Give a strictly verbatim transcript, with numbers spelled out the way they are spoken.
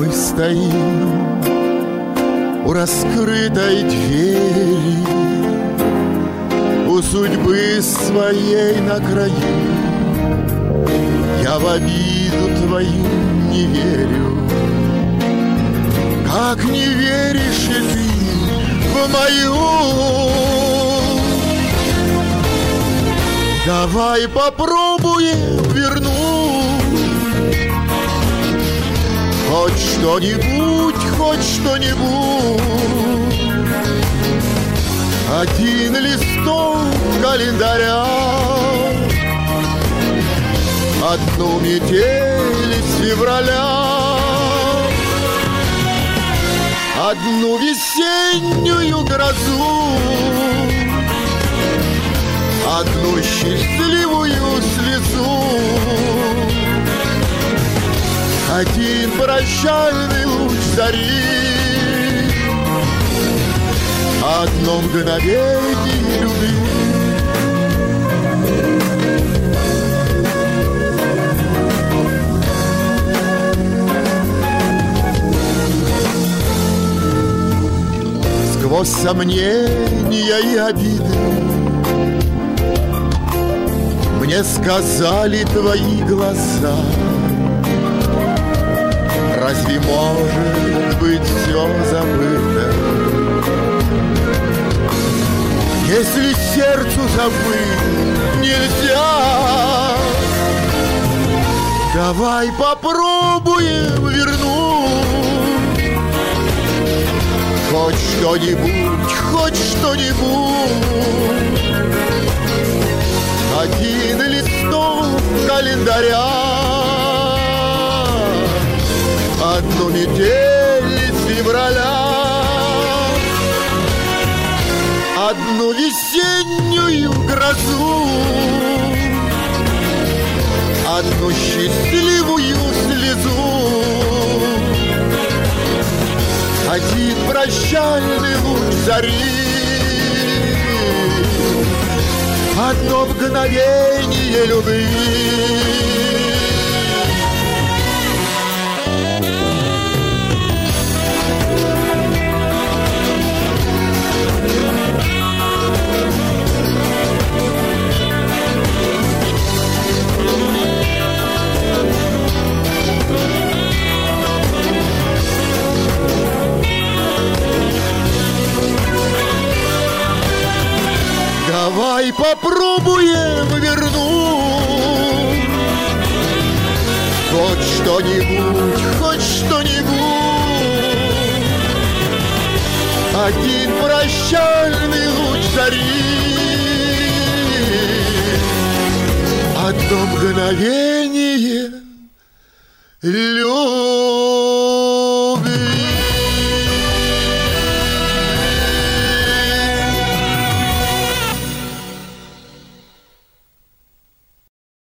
Мы стоим у раскрытой двери, у судьбы своей на краю. Я в обиду твою не верю, как не веришь и ты в мою. Давай попробуем вернуть хоть что-нибудь, хоть что-нибудь. Один листок календаря, одну метель из февраля, одну весеннюю грозу, одну счастливую слезу, один прощальный луч зари, одно мгновение любви. Сквозь сомнения и обиды мне сказали твои глаза: разве может быть все забыто, если сердцу забыть нельзя? Давай попробуем вернуть хоть что-нибудь, хоть что-нибудь. Один листок календаря, одну метель из февраля, одну весеннюю грозу, одну счастливую слезу, один прощальный луч зари, одно мгновение любви. Давай попробуем вернуть хоть что-нибудь, хоть что-нибудь. Один прощальный луч зари, одно мгновение любви.